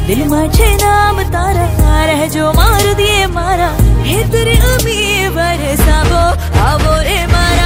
दिल में छे नाम तारा रहजो मार दिए मारा हे तेरे अमी बरसाबो आवो रे मारा।